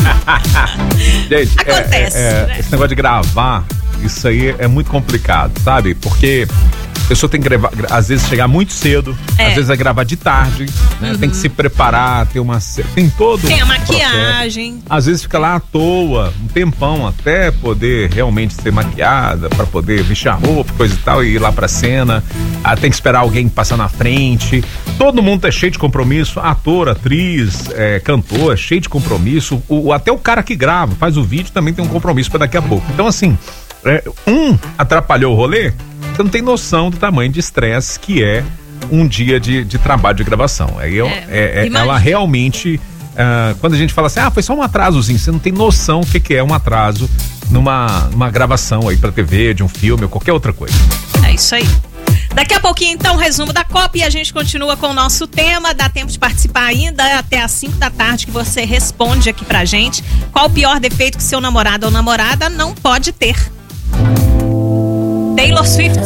gente, acontece, né? Esse negócio de gravar, isso aí é muito complicado, sabe? Porque a pessoa tem que gravar, às vezes chegar muito cedo, às vezes vai gravar de tarde, né? Tem que se preparar, tem a maquiagem. Às vezes fica lá à toa, um tempão até poder realmente ser maquiada, pra poder vestir a roupa, coisa e tal, e ir lá pra cena. Tem que esperar alguém passar na frente. Todo mundo tá cheio de compromisso, ator, atriz, cantor, cheio de compromisso. Até o cara que grava, faz o vídeo, também tem um compromisso pra daqui a pouco. Então assim, atrapalhou o rolê, você não tem noção do tamanho de estresse que é um dia de trabalho de gravação. Ela realmente, quando a gente fala assim, foi só um atrasozinho, você não tem noção o que é um atraso numa gravação aí pra TV, de um filme ou qualquer outra coisa. É isso aí. Daqui a pouquinho, então, resumo da Copa e a gente continua com o nosso tema. Dá tempo de participar ainda até às 5 da tarde, que você responde aqui pra gente qual o pior defeito que seu namorado ou namorada não pode ter. Taylor Swift.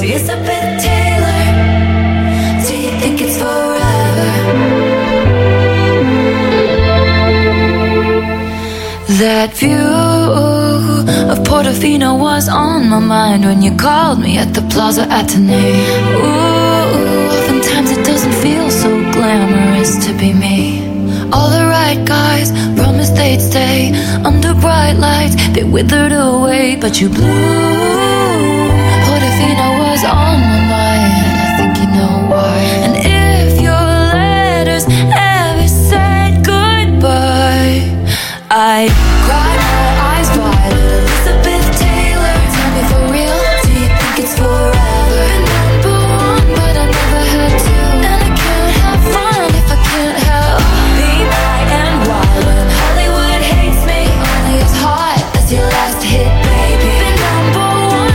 That view of Portofino was on my mind when you called me at the Plaza Athénée. Ooh, oftentimes it doesn't feel so glamorous to be me. All the right guys promised they'd stay under bright lights. They withered away, but you blew. Portofino was on my mind, I think you know why. And if your letters ever said goodbye, I cried my eyes wide at Elizabeth Taylor. Tell me for real, do you think it's forever? Been number one, but I never had to. And I can't have fun if I can't help being high and wild when Hollywood hates me. Only as hot as your last hit, baby. Been number one.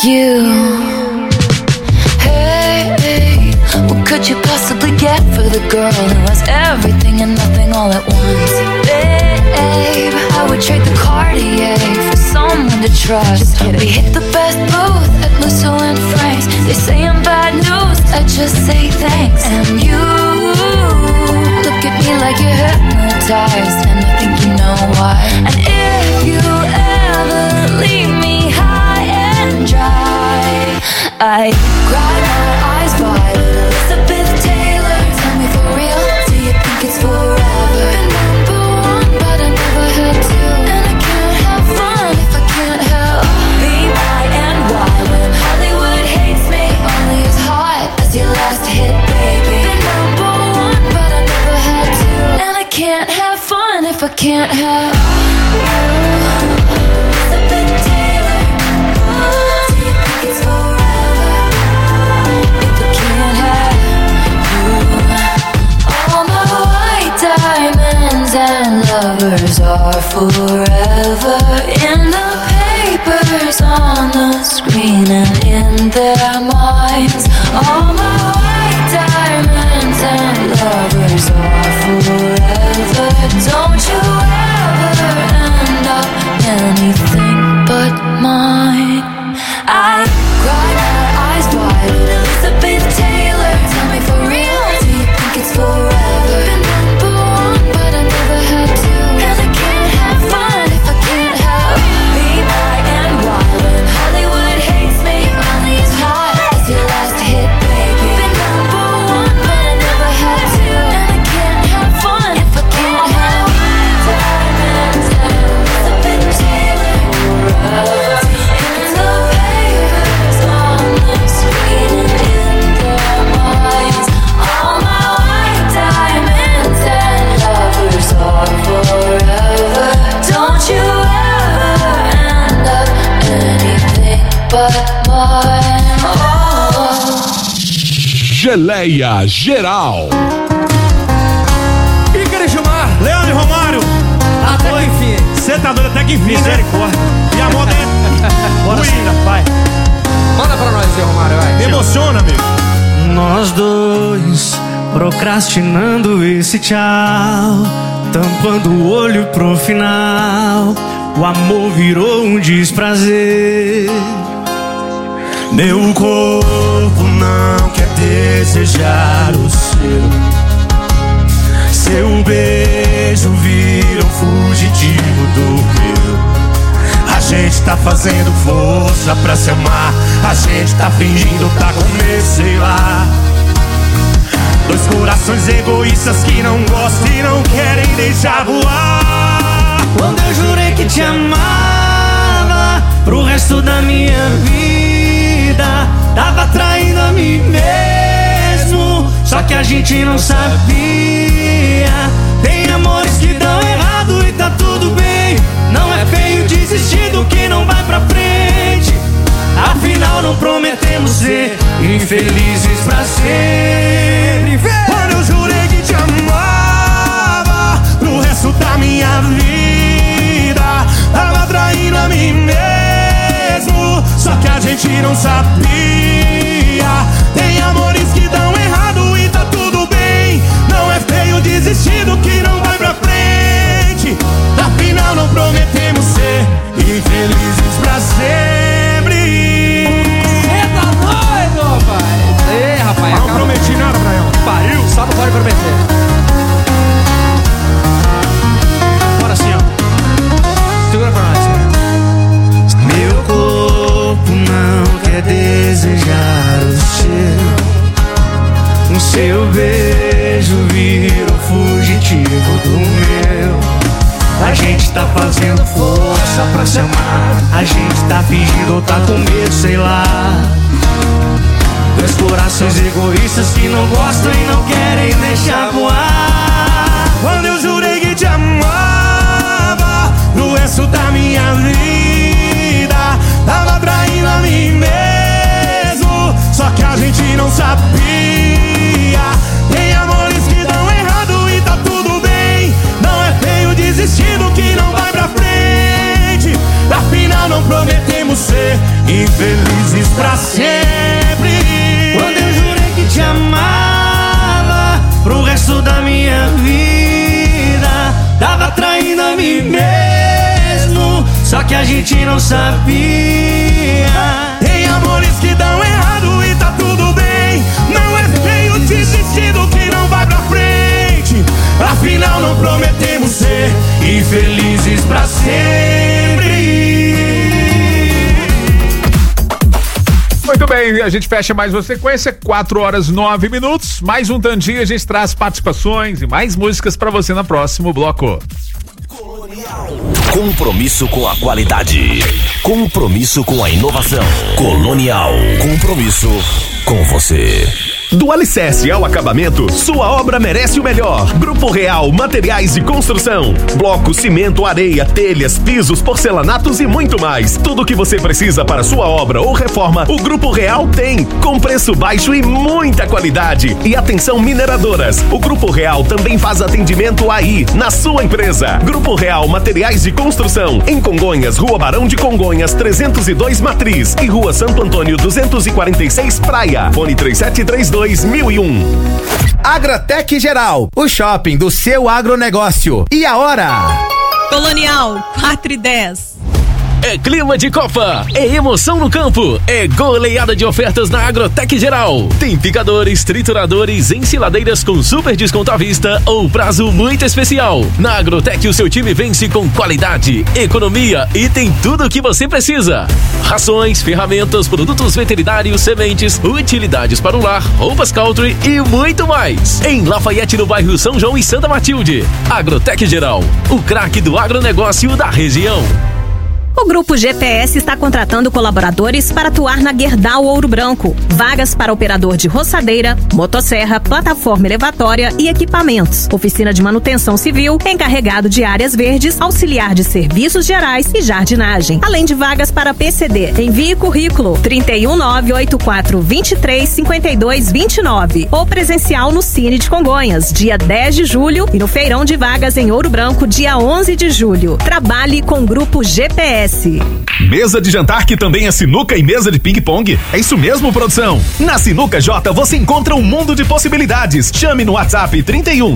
you. Hey, what could you possibly get for the girl who has everything and nothing all at once? Babe, I would trade the Cartier for someone to trust. We hit the best booth at Musso and Frank's. They say I'm bad news, I just say thanks. And you look at me like you're hypnotized, and I think you know why. And if you ever leave me high and dry, I cry my eyes wide at Elizabeth Taylor. Tell me for real, do you think it's forever? Been number one, but I never had to. And I can't have fun if I can't help B-I-N-Y. When Hollywood hates me, only as hot as your last hit, baby. Been number one, but I never had to. And I can't have fun if I can't have Elizabeth Taylor. Do you think it's forever if I can't have you? All my white diamonds and lovers are forever in the papers, on the screen, and in their minds. All my white diamonds and lovers are forever. Don't you ever end up anything but mine. I cry my eyes wide at Elizabeth Taylor. Tell me for real, do you think it's forever? Been number one, but I never had to. And I can't have fun if I can't have B-I-N-Y. When Hollywood hates me, only as hot as your last hit, baby. Been number one, but I never had to. And I can't have fun if I can't have diamonds and Elizabeth Taylor. In the papers, on the screen, and in their minds. All my white diamonds and lovers are forever. Don't you ever end up anything but mine. Geleia Geral. Ícaro Gilmar, Leandro e Romário. Até que enfim. Você tá doido até que enfim, misericórdia. E a moda é... Bora sim, vai. Manda pra nós, Zé Romário, vai. Me emociona, amigo. Nós dois procrastinando esse tchau, tampando o olho pro final. O amor virou um desprazer. Meu corpo não quer desejar o seu. Seu beijo vira um fugitivo do meu. A gente tá fazendo força pra se amar. A gente tá fingindo tá com medo, sei lá. Dois corações egoístas que não gostam e não querem deixar voar. Quando eu jurei que te amava pro resto da minha vida, tava traindo a mim mesmo, só que a gente não sabia. Tem amores que dão errado e tá tudo bem. Não é feio desistir do que não vai pra frente. Afinal não prometemos ser infelizes pra sempre. Quando eu jurei que te amava pro resto da minha vida, tava traindo a mim mesmo, só que a gente não sabia. Tem amores que dão errado e tá tudo bem. Não é feio desistir do que não vai pra frente. Afinal não prometemos ser infelizes pra sempre. Cê tá doido, pai? Ei, rapaz, não prometi nada, Braião. Pariu, só não pode prometer. Bora assim, ó. Segura pra nós, né? Meu corpo não quer desejar o seu beijo vira um fugitivo do meu. A gente tá fazendo força pra se amar. A gente tá fingindo ou tá com medo, sei lá. Dois corações egoístas que não gostam e não querem deixar voar. Quando eu jurei que te amava pro resto da minha vida, tava traindo a mim mesmo, só que a gente não sabia. Tem amores que dão errado e tá tudo bem. Não é feio desistir do que não vai pra frente. Afinal não prometemos ser infelizes pra sempre. Quando eu jurei que te amava pro resto da minha vida, tava traindo a mim mesmo, só que a gente não sabia. Tem amores que dão errado e tá tudo bem. Não é feio desistir do que não vai pra frente. Afinal não prometemos ser infelizes pra sempre. Muito bem, a gente fecha mais uma sequência, 4h09. Mais um tantinho, a gente traz participações e mais músicas pra você no próximo bloco. Compromisso com a qualidade. Compromisso com a inovação. Colonial. Compromisso com você. Do alicerce ao acabamento, sua obra merece o melhor. Grupo Real Materiais de Construção. Bloco, cimento, areia, telhas, pisos, porcelanatos e muito mais. Tudo o que você precisa para sua obra ou reforma, o Grupo Real tem. Com preço baixo e muita qualidade. E atenção mineradoras, o Grupo Real também faz atendimento aí, na sua empresa. Grupo Real Materiais de Construção. Em Congonhas, Rua Barão de Congonhas, 302 Matriz. E Rua Santo Antônio, 246 Praia. Fone 3732 2001. Agratec Geral, o shopping do seu agronegócio. E a hora? Colonial, 4h10. É clima de Copa, é emoção no campo, é goleada de ofertas na Agrotec Geral. Tem picadores, trituradores, ensiladeiras com super desconto à vista ou prazo muito especial. Na Agrotec o seu time vence com qualidade, economia e tem tudo o que você precisa. Rações, ferramentas, produtos veterinários, sementes, utilidades para o lar, roupas country e muito mais. Em Lafayette, no bairro São João e Santa Matilde. Agrotec Geral, o craque do agronegócio da região. O Grupo GPS está contratando colaboradores para atuar na Gerdau Ouro Branco. Vagas para operador de roçadeira, motosserra, plataforma elevatória e equipamentos. Oficina de manutenção civil, encarregado de áreas verdes, auxiliar de serviços gerais e jardinagem. Além de vagas para PCD. Envie currículo 31984235229 ou presencial no Cine de Congonhas, dia 10 de julho e no Feirão de Vagas em Ouro Branco, dia 11 de julho. Trabalhe com o Grupo GPS. Mesa de jantar que também é sinuca e mesa de ping-pong? É isso mesmo, produção? Na Sinuca J você encontra um mundo de possibilidades. Chame no WhatsApp 31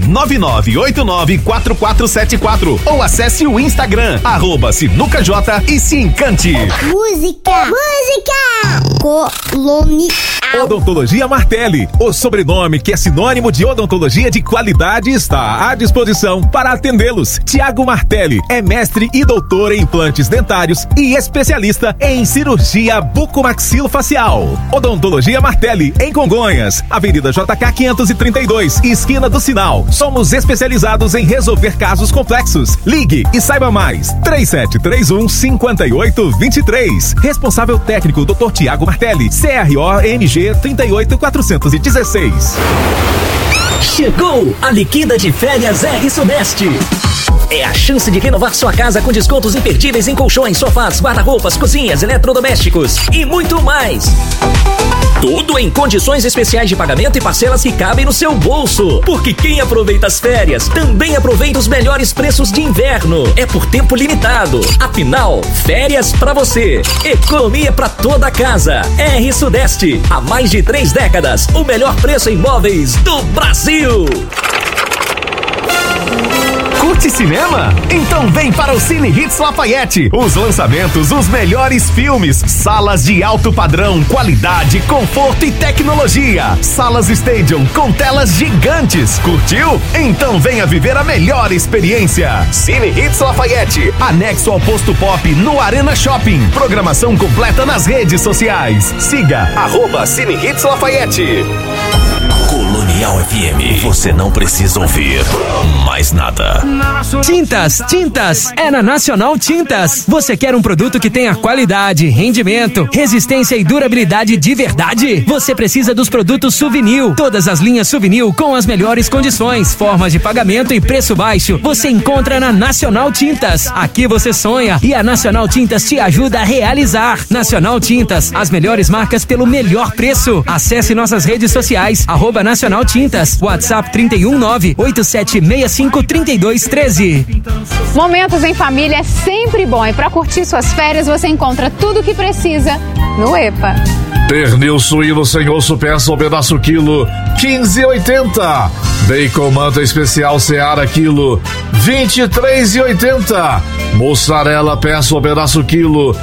999894474 ou acesse o Instagram @SinucaJ e se encante. Música Colonial. Odontologia Martelli, o sobrenome que é sinônimo de odontologia de qualidade, está à disposição para atendê-los. Tiago Martelli é mestre e doutor em implantes dentários e especialista em cirurgia bucomaxilofacial. Odontologia Martelli, em Congonhas, Avenida JK 532, esquina do Sinal. Somos especializados em resolver casos complexos. Ligue e saiba mais. 3731-5823. Responsável técnico Dr. Tiago Martelli, CRO-MG 38416. Chegou a liquida de férias R Sudeste. É a chance de renovar sua casa com descontos imperdíveis em colchões, sofás, guarda-roupas, cozinhas, eletrodomésticos e muito mais. Tudo em condições especiais de pagamento e parcelas que cabem no seu bolso. Porque quem aproveita as férias também aproveita os melhores preços de inverno. É por tempo limitado. Afinal, férias pra você. Economia pra toda a casa. R Sudeste. Há mais de 3 décadas. O melhor preço em imóveis do Brasil. Curte cinema? Então vem para o Cine Hits Lafayette. Os lançamentos, os melhores filmes, salas de alto padrão, qualidade, conforto e tecnologia. Salas Stadium com telas gigantes. Curtiu? Então venha viver a melhor experiência. Cine Hits Lafayette, anexo ao Posto Pop no Arena Shopping. Programação completa nas redes sociais. Siga @Cine Hits Lafayette. Colonial FM, você não precisa ouvir mais nada. Tintas, é na Nacional Tintas. Você quer um produto que tenha qualidade, rendimento, resistência e durabilidade de verdade? Você precisa dos produtos Souvenir. Todas as linhas Souvenir com as melhores condições, formas de pagamento e preço baixo, você encontra na Nacional Tintas. Aqui você sonha e a Nacional Tintas te ajuda a realizar. Nacional Tintas, as melhores marcas pelo melhor preço. Acesse nossas redes sociais, @Nacional Tintas. WhatsApp 319-8765-3213. Momentos em família é sempre bom e para curtir suas férias você encontra tudo o que precisa no EPA. Pernil suíno sem osso, peça o pedaço quilo, 15,80. Bacon manta especial Seara quilo, 23,80. Mussarela, peça o pedaço quilo,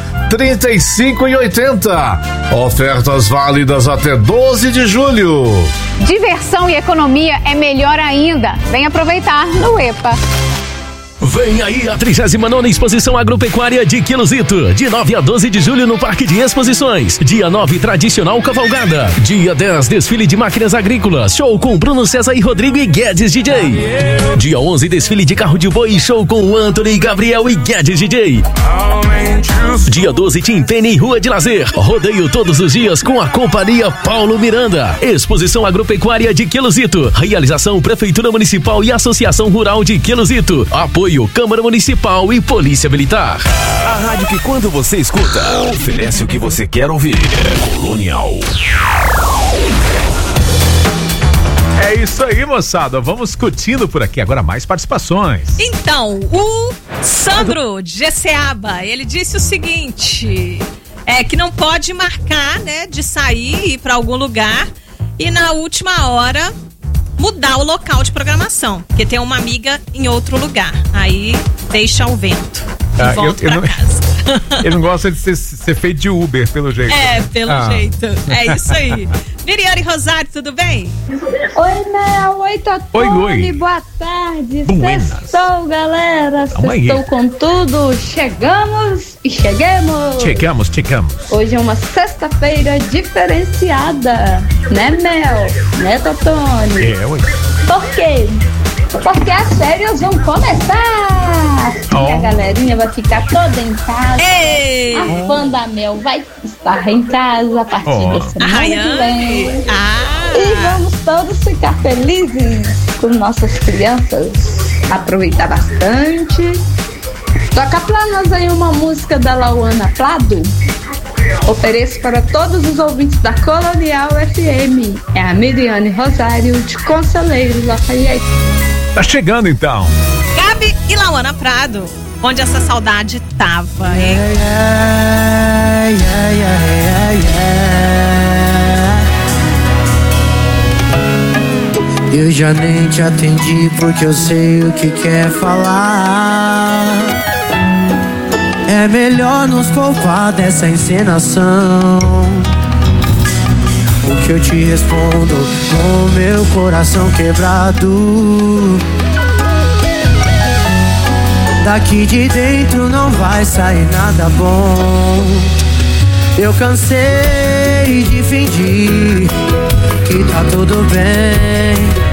35,80. Ofertas válidas até 12 de julho. Diversão e economia é melhor ainda. Vem aproveitar no EPA. Vem aí a 39ª Exposição Agropecuária de Queluzito, de 9 a 12 de julho no Parque de Exposições. Dia 9, tradicional cavalgada. Dia 10, desfile de máquinas agrícolas, show com Bruno César e Rodrigo e Guedes DJ. Dia 11, desfile de carro de boi, show com Anthony, Gabriel e Guedes DJ. Dia 12, Tim Penny Rua de Lazer, rodeio todos os dias com a Companhia Paulo Miranda. Exposição Agropecuária de Queluzito, realização Prefeitura Municipal e Associação Rural de Queluzito. Apoio Câmara Municipal e Polícia Militar. A rádio que quando você escuta, oferece o que você quer ouvir. Colonial. É isso aí, moçada. Vamos curtindo por aqui. Agora mais participações. Então, o Sandro de Jeceaba, ele disse o seguinte, que não pode marcar, né, de sair e ir pra algum lugar e na última hora mudar o local de programação, porque tem uma amiga em outro lugar. Aí deixa o vento e volta pra casa. Ele não gosta de ser feito de Uber, pelo jeito. Pelo jeito. É isso aí. Miriane Rosário, tudo bem? Oi, Mel. Oi, Totone. Oi. Boa tarde. Buenas. Sextou, galera. Sextou com tudo. Chegamos e cheguemos. Chegamos. Hoje é uma sexta-feira diferenciada. Né, Mel? Né, Totone? Oi. Por quê? Porque as férias vão começar! E a galerinha vai ficar toda em casa. Ei. A fã da Mel vai estar em casa a partir da semana que vem. E vamos todos ficar felizes com nossas crianças. Aproveitar bastante. Toca pra nós aí uma música da Lauana Prado. Ofereço para todos os ouvintes da Colonial FM. É a Miriane Rosário de Conselheiro Lafayette. Tá chegando então. Gabi e Lauana Prado, onde essa saudade tava, hein? Eu já nem te atendi porque eu sei o que quer falar. É melhor nos poupar dessa encenação. O que eu te respondo com meu coração quebrado. Daqui de dentro não vai sair nada bom. Eu cansei de fingir que tá tudo bem.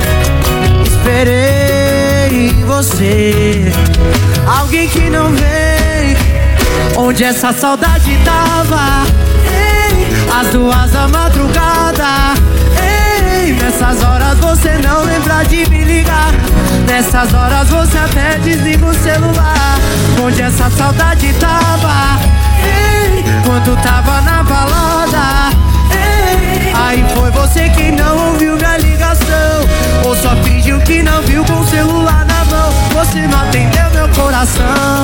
Esperei em você alguém que não vem. Onde essa saudade tava? Ei, às 2 da madrugada. Ei, nessas horas você não lembra de me ligar. Nessas horas você até desliga o celular. Onde essa saudade tava? Ei, quando tava na balada. Ei, aí foi você que não ouviu minha ligação. Ou só fingiu que não viu com o celular na mão. Você não atendeu meu coração.